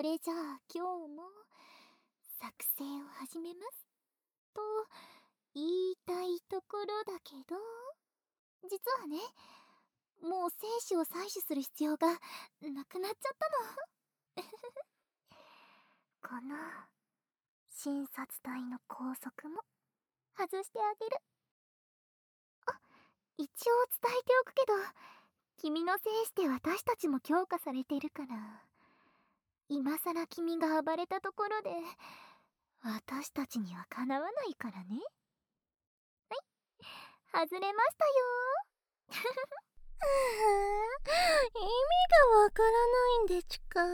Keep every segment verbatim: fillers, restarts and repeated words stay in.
れじゃあ今日も作戦を始めますと言いたいところだけど、実はね、もう精子を採取する必要がなくなっちゃったのこの診察台の拘束も外してあげる。あ、一応伝えておくけど、君の精子で私たちも強化されてるから、今さら君が暴れたところで私たちにはかなわないからね。はい、外れましたよ意味がわからないんでちゅか。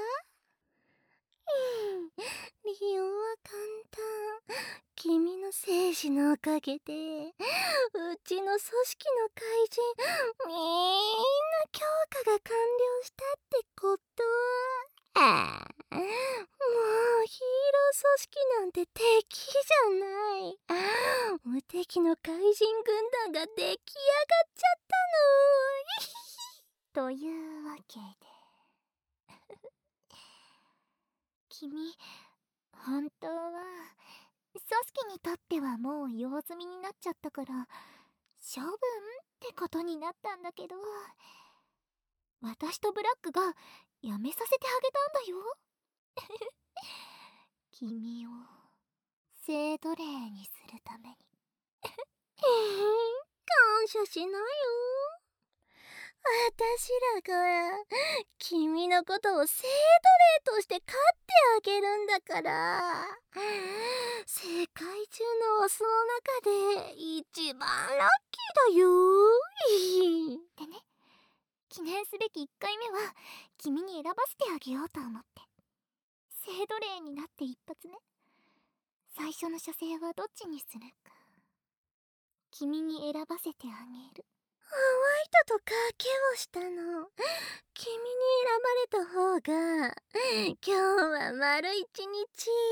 理由は簡単。君の精子のおかげでうちの組織の怪人みんな強化が完了したってこと。ああ、もうヒーロー組織なんて敵じゃない。無敵の怪人軍団が出来上がっちゃったの。 というわけで君、本当は組織にとってはもう用済みになっちゃったから処分ってことになったんだけど、私とブラックがやめさせてあげたんだよ君を性奴隷にするために感謝しなよ。私らが君のことを性奴隷として飼ってあげるんだから。世界中のオスの中で一番ラッキーだよでね、記念すべきいっかいめは君に選ばせてあげようと思って。性奴隷になって一発ね。最初の射精はどっちにするか君に選ばせてあげる。 ホワイトと賭けをしたの。君に選ばれた方が今日は丸一日君を自由に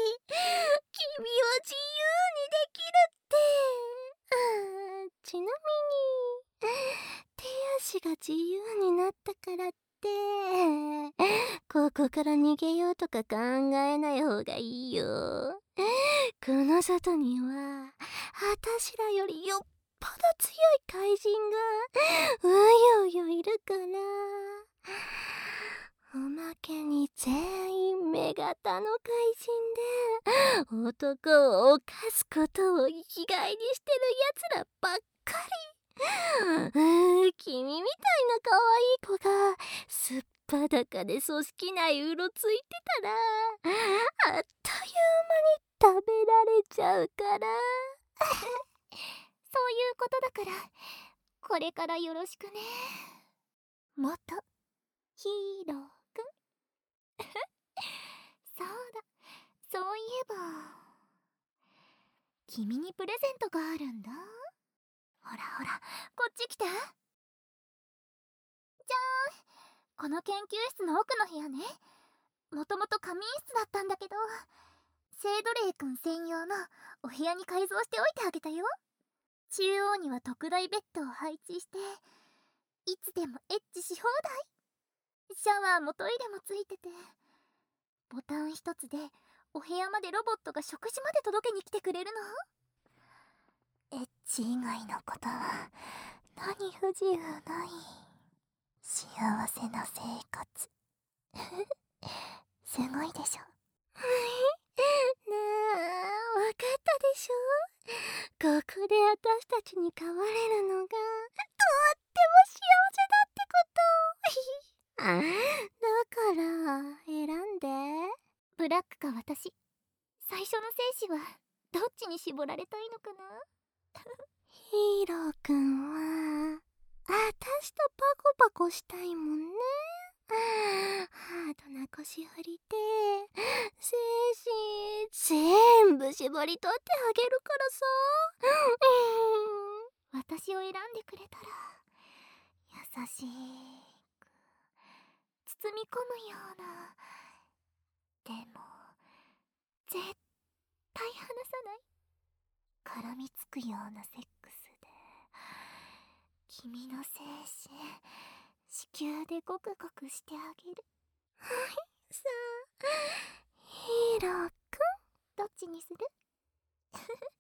できるって。あ、ちなみに手足が自由になったからってここから逃げようとか考えない方がいいよ。この外には私らよりよっぽど強い怪人がうようよいるから。おまけに全員目型の怪人で男を犯すことを生きがいにしてるやつらばっかり。君みたいな可愛い子がすっぱだかで組織内うろついてたらあっという間に食べられちゃうからそういうことだからこれからよろしくね、元ヒーローくんそうだ、そういえば君にプレゼントがあるんだ。ほらほら、こっち来て。じゃーん、この研究室の奥の部屋ね。もともと仮眠室だったんだけど性奴隷くん専用のお部屋に改造しておいてあげたよ。中央には特大ベッドを配置していつでもエッチし放題。シャワーもトイレもついてて、ボタン一つでお部屋までロボットが食事まで届けに来てくれるの。エッチ以外のことは何不自由ない幸せな生活すごいでしょ。 なあ、わかったでしょ。ここで私たちに飼われるのがとっても幸せだってことあ、だから選んで。 ブラックか私、最初の精子はどっちに絞られたいのかなヒーローくんは私とパコパコしたいもんね。ハードな腰振りで精子全部絞り取ってあげるからさ。 私を選んでくれたら優しく包み込むような、でも絶対離さない絡みつくようなセックスで君の精子子宮でゴクゴクしてあげる。 さ、ヒーローくん。 どっちにする？